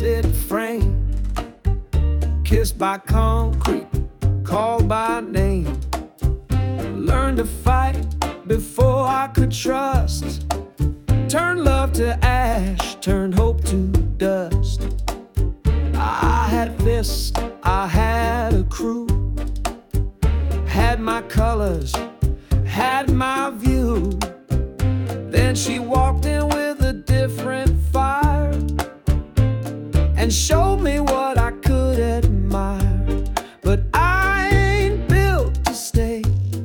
rusted frame, kissed by concrete, called by name. Learned to fight before I could trust. Turned love to ash, turned hope to dust. I had fists, I had a crew, had my colors, had my view. Then she walked in with a different fire and showed me what I could admire. But I ain't built to stay.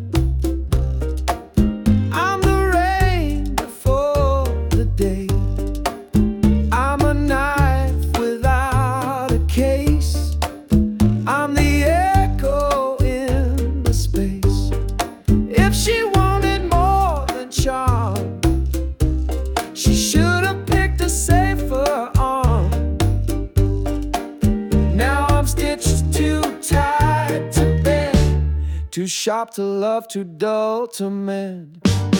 I'm the rain before the day. I'm a knife without a case. I'm the echo in the space. If she wanted more than charm, she should have picked a safer arm. Now I'm stitched too tight to bend, too sharp to love, too dull to mend.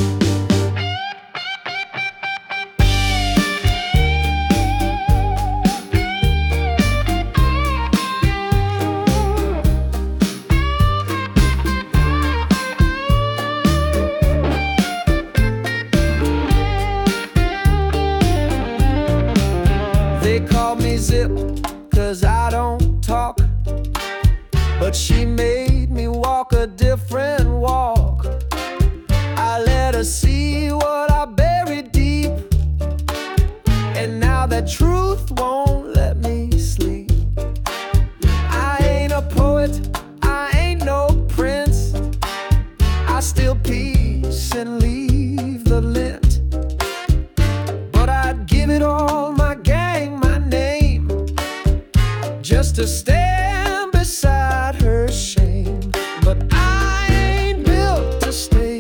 They call me Zip, 'cause I don't talk, but she made me walk a different walk. I let her see what I buried deep, and now that truth won't let me sleep. I ain't a poet, I ain't no prince. I steal peace and leave the lint, but I'd give it all, my gang, my name, just to stand beside her shame. But I ain't built to stay.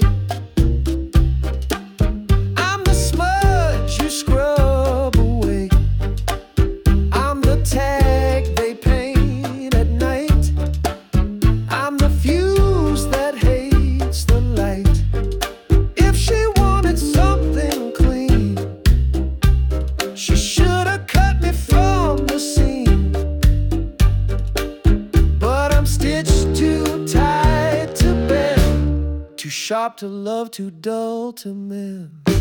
I'm the smudge you scrub away. I'm the tag they paint at night. I'm the fuse that hates the light. If she wanted something clean, she should have cut me from the scene. But I'm stitched too tight to bend, too sharp to love, too dull to mend.